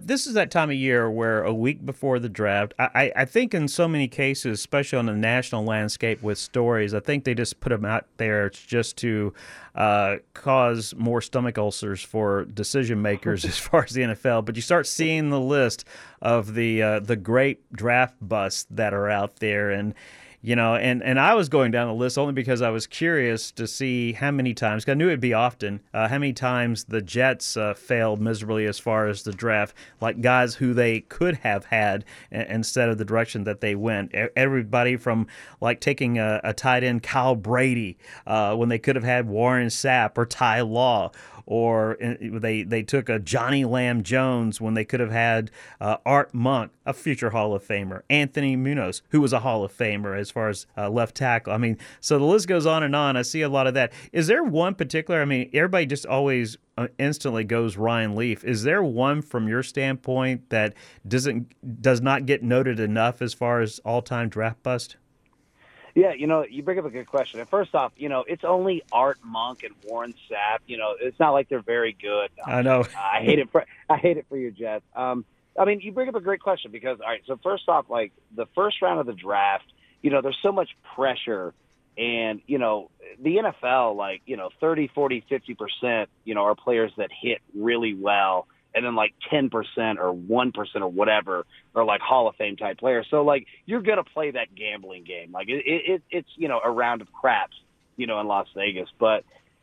this is that time of year where a week before the draft, I think in so many cases, especially on the national landscape with stories, I think they just put them out there just to cause more stomach ulcers for decision makers as far as the NFL. But you start seeing the list of the great draft busts that are out there, and I was going down the list only because I was curious to see how many times, 'cause I knew it'd be often, how many times the Jets failed miserably as far as the draft, like guys who they could have had instead of the direction that they went. Everybody from like taking a tight end, Kyle Brady, when they could have had Warren Sapp or Ty Law, or they took a Johnny Lamb Jones when they could have had Art Monk, a future Hall of Famer, Anthony Munoz, who was a Hall of Famer as far as left tackle. I mean, so the list goes on and on. I see a lot of that. Is there one particular? I mean, everybody just always instantly goes Ryan Leaf. Is there one from your standpoint that does not get noted enough as far as all-time draft bust? Yeah, you bring up a good question. And first off, it's only Art Monk and Warren Sapp. It's not like they're very good. I know. I hate it for your Jets. I mean, you bring up a great question because, all right, so first off, like the first round of the draft, there's so much pressure. And, the NFL, like, 30, 40, 50%, are players that hit really well. And then like 10% or 1% or whatever are like Hall of Fame type players. So like you're going to play that gambling game. Like it's, a round of craps, in Las Vegas. But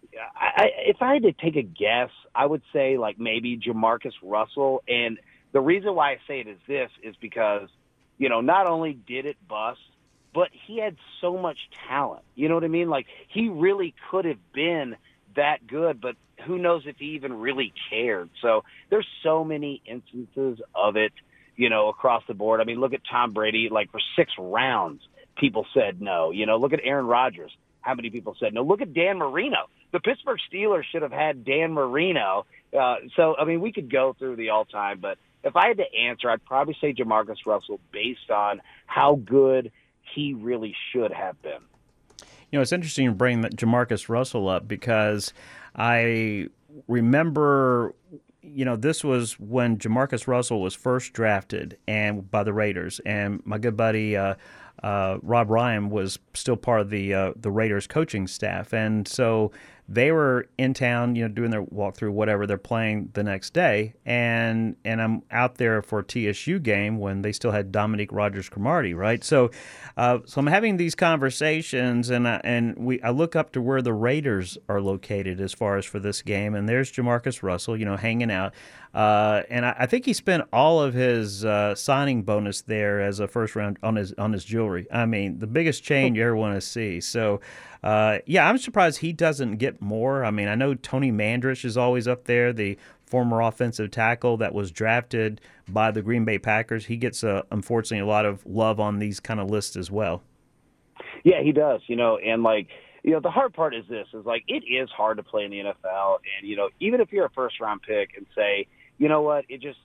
if I had to take a guess, I would say like maybe Jamarcus Russell. And the reason why I say it is this is because, not only did it bust, but he had so much talent. You know what I mean? Like he really could have been that good, but who knows if he even really cared. So there's so many instances of it, across the board. I mean, look at Tom Brady, like for 6 rounds, people said no. Look at Aaron Rodgers. How many people said no? Look at Dan Marino. The Pittsburgh Steelers should have had Dan Marino. So, I mean, we could go through the all-time, but if I had to answer, I'd probably say Jamarcus Russell based on how good he really should have been. It's interesting you bring Jamarcus Russell up because I remember, this was when Jamarcus Russell was first drafted and by the Raiders, and my good buddy Rob Ryan was still part of the Raiders coaching staff, and so they were in town, doing their walkthrough, whatever. They're playing the next day, and I'm out there for a TSU game when they still had Dominique Rodgers-Cromartie, right? So I'm having these conversations, and I look up to where the Raiders are located as far as for this game, and there's Jamarcus Russell, hanging out, and I think he spent all of his signing bonus there as a first round on his jewelry. I mean, the biggest chain you ever want to see. So. I'm surprised he doesn't get more. I mean, I know Tony Mandrich is always up there, the former offensive tackle that was drafted by the Green Bay Packers. He gets, unfortunately, a lot of love on these kind of lists as well. Yeah, he does, and like, the hard part is this, is like, it is hard to play in the NFL. And, even if you're a first-round pick and say, you know what,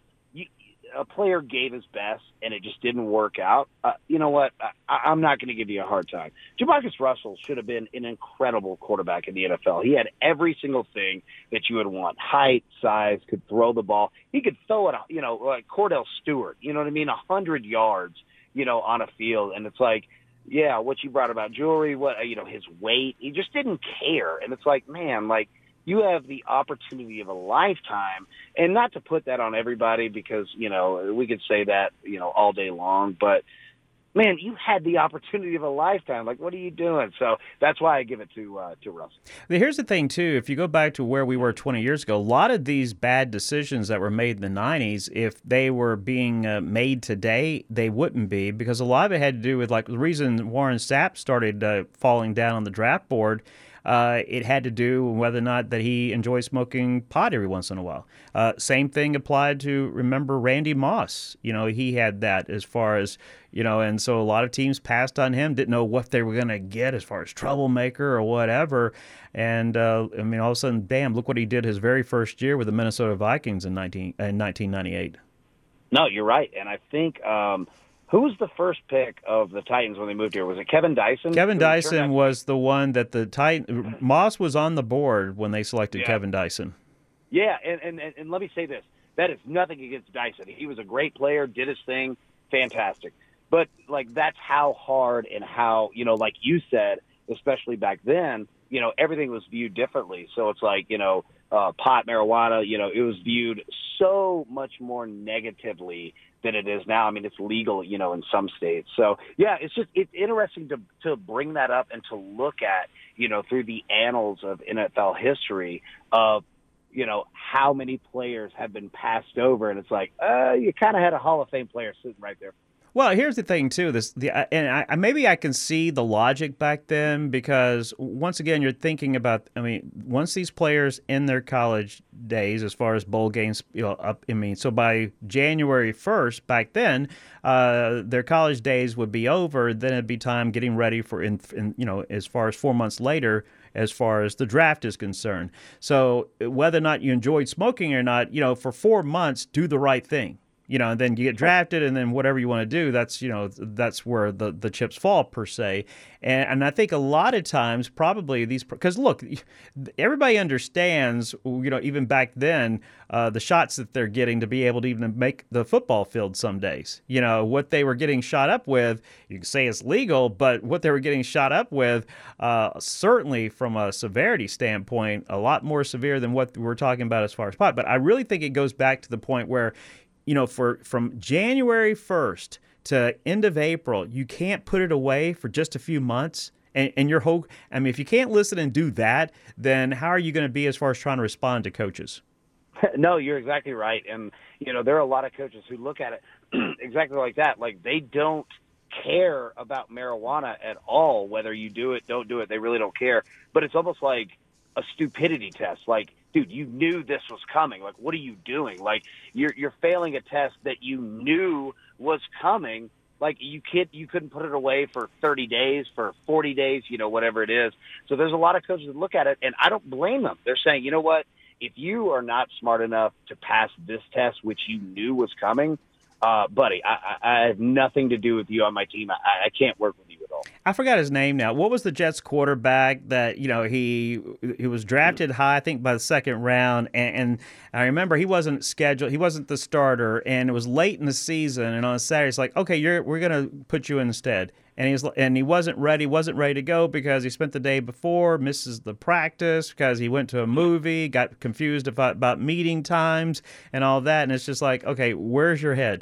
a player gave his best and it just didn't work out, you know what? I'm not going to give you a hard time. Jamarcus Russell should have been an incredible quarterback in the NFL. He had every single thing that you would want: height, size, could throw the ball. He could throw it, like Cordell Stewart, you know what I mean? 100 yards, on a field. And it's like, yeah, what you brought about jewelry, his weight, he just didn't care. And it's like, man, like, you have the opportunity of a lifetime, and not to put that on everybody because, we could say that, all day long, but man, you had the opportunity of a lifetime. Like, what are you doing? So that's why I give it to Russell. Here's the thing, too. If you go back to where we were 20 years ago, a lot of these bad decisions that were made in the 90s, if they were being made today, they wouldn't be, because a lot of it had to do with, like, the reason Warren Sapp started falling down on the draft board. It had to do with whether or not that he enjoyed smoking pot every once in a while. Same thing applied to, remember, Randy Moss. He had that as far as, and so a lot of teams passed on him, didn't know what they were going to get as far as troublemaker or whatever. And, all of a sudden, bam, look what he did his very first year with the Minnesota Vikings in 1998. No, you're right. And I think who was the first pick of the Titans when they moved here? Was it Kevin Dyson? Kevin Dyson was the one that the Moss was on the board when they selected Kevin Dyson. Yeah, and let me say this. That is nothing against Dyson. He was a great player, did his thing, fantastic. But, like, that's how hard and how, like you said, especially back then, everything was viewed differently. So it's like, pot, marijuana, it was viewed so much more negatively than it is now. I mean, it's legal, in some states. So, yeah, it's interesting to bring that up and to look at, through the annals of NFL history of, how many players have been passed over. And it's like, you kind of had a Hall of Fame player sitting right there. Well, here's the thing too. Maybe I can see the logic back then because once again, you're thinking about. I mean, once these players in their college days, as far as bowl games, so by January 1st, back then, their college days would be over. Then it'd be time getting ready for as far as 4 months later, as far as the draft is concerned. So whether or not you enjoyed smoking or not, for 4 months, do the right thing. And then you get drafted, and then whatever you want to do, that's where the chips fall, per se. And I think a lot of times, probably because look, everybody understands, even back then, the shots that they're getting to be able to even make the football field some days. What they were getting shot up with, you can say it's legal, but what they were getting shot up with, certainly from a severity standpoint, a lot more severe than what we're talking about as far as pot. But I really think it goes back to the point where, from January 1st to end of April, you can't put it away for just a few months. And your whole, I mean, if you can't listen and do that, then how are you going to be as far as trying to respond to coaches? No, you're exactly right. And, there are a lot of coaches who look at it exactly like that. Like, they don't care about marijuana at all, whether you do it, don't do it. They really don't care. But it's almost like a stupidity test. Like, dude, you knew this was coming. Like, what are you doing? Like, you're failing a test that you knew was coming. Like, you couldn't put it away for 30 days, for 40 days, whatever it is. So there's a lot of coaches that look at it, and I don't blame them. They're saying, you know what? If you are not smart enough to pass this test, which you knew was coming, buddy, I have nothing to do with you on my team. I can't work with you at all. I forgot his name now. What was the Jets quarterback that, he was drafted high, I think, by the second round, and I remember he wasn't scheduled, he wasn't the starter, and it was late in the season, and on Saturday, it's like, okay, we're going to put you in instead. And he wasn't ready to go because he spent the day before, misses the practice because he went to a movie, got confused about meeting times and all that, and it's just like, okay, where's your head?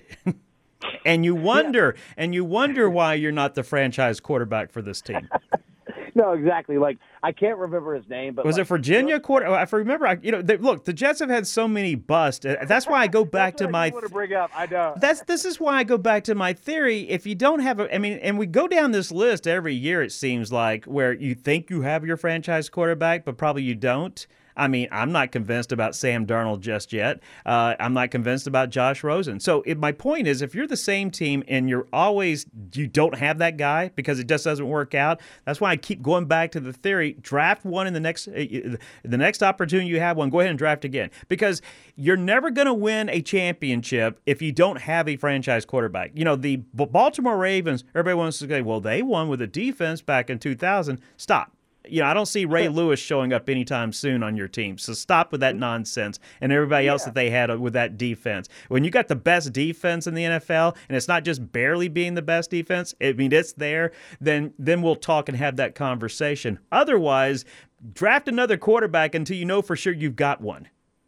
And you wonder why you're not the franchise quarterback for this team. No, exactly. Like, I can't remember his name, but was it Virginia quarter? I remember. Look, the Jets have had so many busts. That's why I go back to my. Want to bring up? I know. This is why I go back to my theory. If you don't have and we go down this list every year. It seems like where you think you have your franchise quarterback, but probably you don't. I mean, I'm not convinced about Sam Darnold just yet. I'm not convinced about Josh Rosen. So my point is, if you're the same team and you don't have that guy because it just doesn't work out, that's why I keep going back to the theory, draft one in the next opportunity you have one, go ahead and draft again. Because you're never going to win a championship if you don't have a franchise quarterback. The Baltimore Ravens, everybody wants to say, well, they won with a defense back in 2000. Stop. I don't see Ray Lewis showing up anytime soon on your team. So stop with that nonsense and everybody else that they had with that defense. When you got the best defense in the NFL, and it's not just barely being the best defense, it's there, then we'll talk and have that conversation. Otherwise, draft another quarterback until you know for sure you've got one.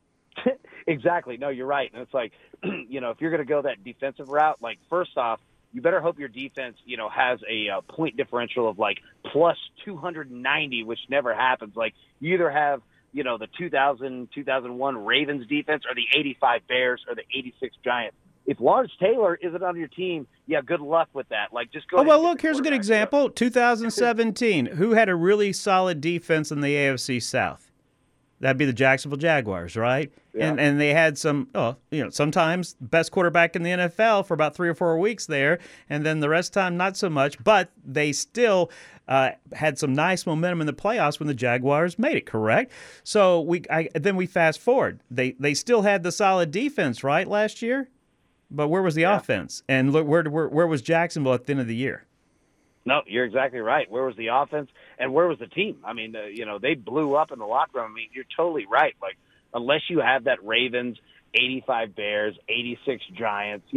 Exactly. No, you're right. And it's like, if you're going to go that defensive route, like, first off, you better hope your defense, has a point differential of like plus 290, which never happens. Like, you either have, the 2000, 2001 Ravens defense or the 85 Bears or the 86 Giants. If Lawrence Taylor isn't on your team, yeah, good luck with that. Like, just go. Oh, well, look, here's a good example. 2017, who had a really solid defense in the AFC South? That'd be the Jacksonville Jaguars, right? Yeah. And they had sometimes best quarterback in the NFL for about 3 or 4 weeks there, and then the rest of the time not so much. But they still had some nice momentum in the playoffs when the Jaguars made it, correct? So then we fast forward. They still had the solid defense, right, last year? But where was the offense? And look, where was Jacksonville at the end of the year? No, you're exactly right. Where was the offense and where was the team? I mean, they blew up in the locker room. I mean, you're totally right. Like, unless you have that Ravens 85 Bears, 86 Giants,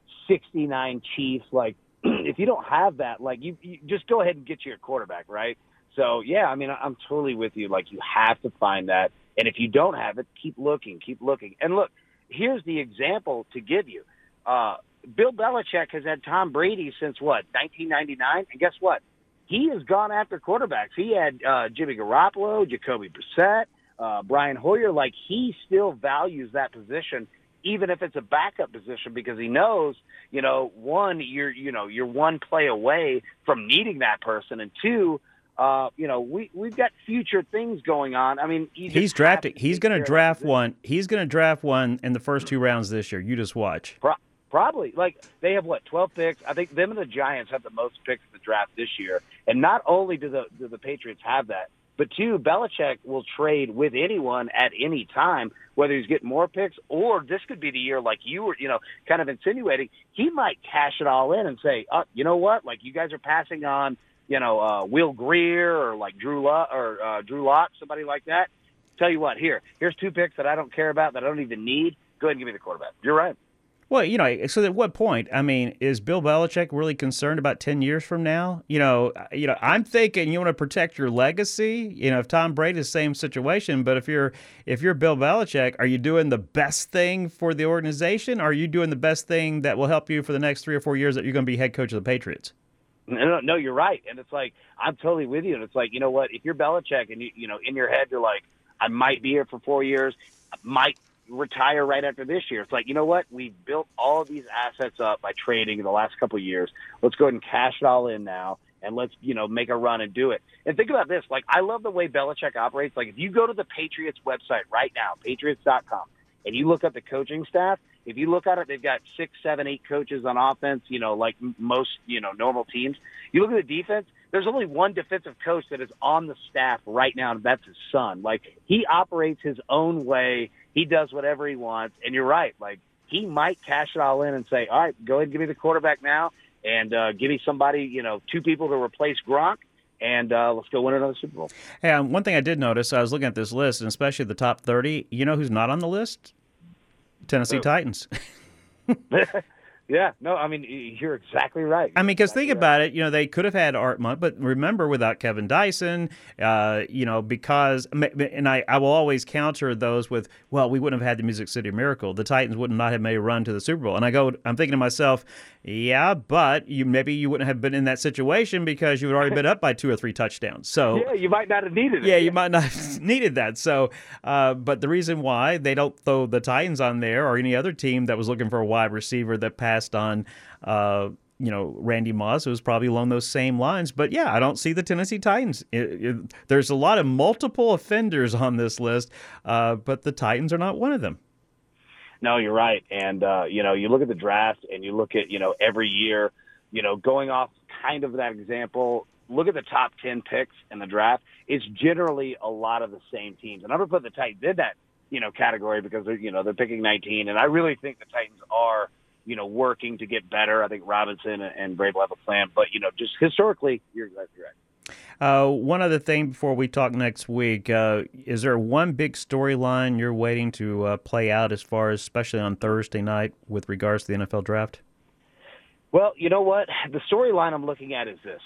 69 Chiefs. Like, if you don't have that, like, you just go ahead and get your quarterback, right? So, yeah, I mean, I'm totally with you. Like, you have to find that. And if you don't have it, keep looking. And look, here's the example to give you. Bill Belichick has had Tom Brady since, 1999? And guess what? He has gone after quarterbacks. He had Jimmy Garoppolo, Jacoby Brissett, Brian Hoyer. Like, he still values that position, even if it's a backup position, because he knows, one, you're one play away from needing that person, and two, we've got future things going on. I mean, he's drafting. He's going to draft one. He's going to draft one in the first 2 rounds this year. You just watch. Probably. Like, they have 12 picks. I think them and the Giants have the most picks in the draft this year. And not only do the Patriots have that, but two, Belichick will trade with anyone at any time, whether he's getting more picks, or this could be the year, like you were, kind of insinuating, he might cash it all in and say, you know what? Like, you guys are passing on, Will Greer or like Drew Lock, somebody like that. Tell you what, here's 2 picks that I don't care about, that I don't even need. Go ahead and give me the quarterback. You're right. Well, so at what point? I mean, is Bill Belichick really concerned about 10 years from now? I'm thinking you want to protect your legacy. If Tom Brady's the same situation, but if you're Bill Belichick, are you doing the best thing for the organization? Or are you doing the best thing that will help you for the next 3 or 4 years that you're going to be head coach of the Patriots? No, you're right. And it's like, I'm totally with you. And it's like, you know what? If you're Belichick and in your head, you're like, I might be here for 4 years, I might retire right after this year. It's like, you know what? We've built all of these assets up by trading in the last couple of years. Let's go ahead and cash it all in now, and let's, make a run and do it. And think about this. Like, I love the way Belichick operates. Like, if you go to the Patriots website right now, patriots.com, and you look at the coaching staff, if you look at it, they've got 6, 7, 8 coaches on offense, like most, normal teams. You look at the defense, there's only one defensive coach that is on the staff right now, and that's his son. Like, he operates his own way. He does whatever he wants. And you're right. Like, he might cash it all in and say, all right, go ahead and give me the quarterback now, and give me somebody, 2 people to replace Gronk, and let's go win another Super Bowl. Hey, one thing I did notice, I was looking at this list, and especially the top 30, you know who's not on the list? Tennessee Titans. Yeah, no, I mean, you're exactly right. I mean, because think about it, they could have had Art Monk, but remember, without Kevin Dyson, because, and I will always counter those with, well, we wouldn't have had the Music City Miracle. The Titans would not have made a run to the Super Bowl. And I'm thinking to myself, yeah, but maybe you wouldn't have been in that situation because you had already been up by 2 or 3 touchdowns. So yeah, you might not have needed it. Yeah, you might not have needed that. So, but the reason why they don't throw the Titans on there or any other team that was looking for a wide receiver that passed on, Randy Moss, who was probably along those same lines. But yeah, I don't see the Tennessee Titans. There's a lot of multiple offenders on this list, but the Titans are not one of them. No, you're right. And, you look at the draft and you look at, every year, going off kind of that example, look at the top 10 picks in the draft. It's generally a lot of the same teams. And I'm going to put the Titans in that, category because they're picking 19. And I really think the Titans are, working to get better. I think Robinson and Vrabel have a plan. But, just historically, you're exactly right. One other thing before we talk next week, is there one big storyline you're waiting to play out as far as, especially on Thursday night, with regards to the NFL draft? Well, you know what? The storyline I'm looking at is this,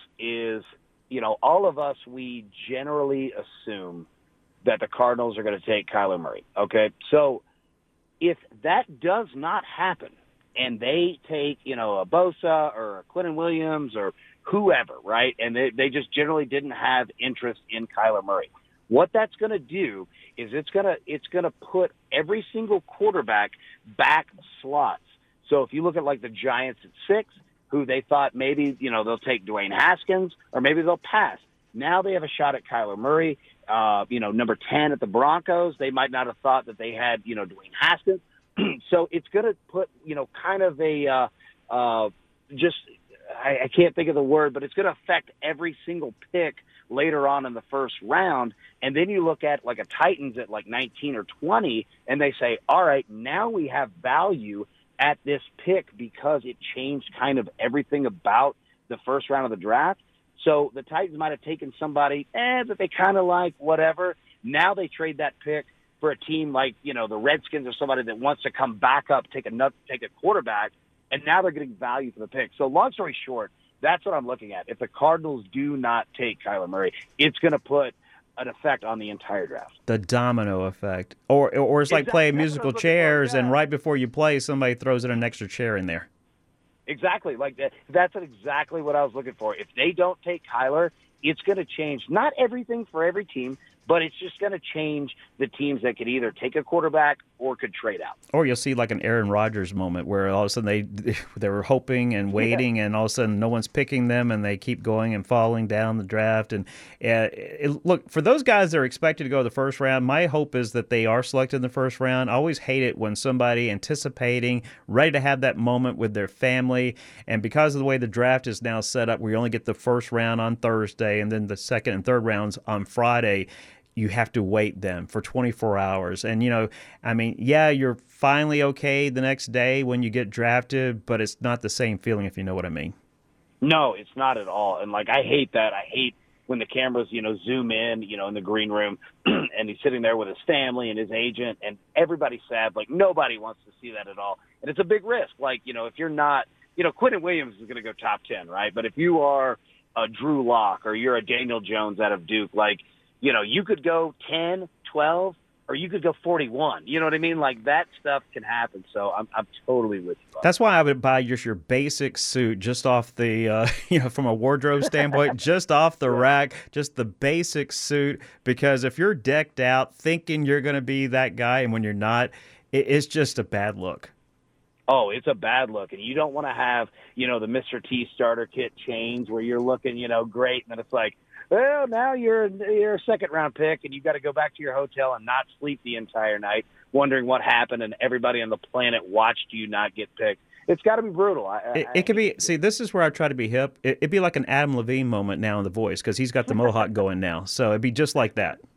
all of us, we generally assume that the Cardinals are going to take Kyler Murray, okay? So if that does not happen and they take, a Bosa or a Quentin Williams or whoever, right, and they just generally didn't have interest in Kyler Murray, what that's going to do is it's going to put every single quarterback back slots. So if you look at like the Giants at 6, who they thought maybe, they'll take Dwayne Haskins or maybe they'll pass. Now they have a shot at Kyler Murray. Number 10 at the Broncos, they might not have thought that they had, Dwayne Haskins. So it's going to put, kind of a I can't think of the word, but it's going to affect every single pick later on in the first round. And then you look at like a Titans at like 19 or 20, and they say, all right, now we have value at this pick because it changed kind of everything about the first round of the draft. So the Titans might have taken somebody that they kind of like, whatever. Now they trade that pick for a team like, the Redskins or somebody that wants to come back up, take a quarterback, and now they're getting value for the pick. So long story short, that's what I'm looking at. If the Cardinals do not take Kyler Murray, it's going to put an effect on the entire draft. The domino effect. Or it's like playing musical chairs, and right before you play, somebody throws in an extra chair in there. Exactly. Like that's exactly what I was looking for. If they don't take Kyler, it's going to change not everything for every team, but it's just going to change the teams that could either take a quarterback or could trade out. Or you'll see like an Aaron Rodgers moment where all of a sudden they were hoping and waiting, and all of a sudden no one's picking them, and they keep going and falling down the draft. And look, for those guys that are expected to go the first round, my hope is that they are selected in the first round. I always hate it when somebody anticipating, ready to have that moment with their family, and because of the way the draft is now set up, we only get the first round on Thursday, and then the second and third rounds on Friday. You have to wait them for 24 hours. And, you're finally okay the next day when you get drafted, but it's not the same feeling, if you know what I mean. No, it's not at all. And, I hate that. I hate when the cameras, zoom in, in the green room, and he's sitting there with his family and his agent, and everybody's sad. Nobody wants to see that at all. And it's a big risk. If you're not, Quentin Williams is going to go top 10, right? But if you are a Drew Lock or you're a Daniel Jones out of Duke, you could go 10, 12, or you could go 41. You know what I mean? That stuff can happen. So I'm totally with you. That's why I would buy just your basic suit, just off the, from a wardrobe standpoint, just off the rack, just the basic suit. Because if you're decked out thinking you're going to be that guy, and when you're not, it's just a bad look. Oh, it's a bad look. And you don't want to have, the Mr. T starter kit chains where you're looking, great. And then it's like, well, now you're a second-round pick, and you've got to go back to your hotel and not sleep the entire night, wondering what happened, and everybody on the planet watched you not get picked. It's got to be brutal. It could be. See, this is where I try to be hip. It'd be like an Adam Levine moment now in The Voice, because he's got the mohawk going now. So it'd be just like that.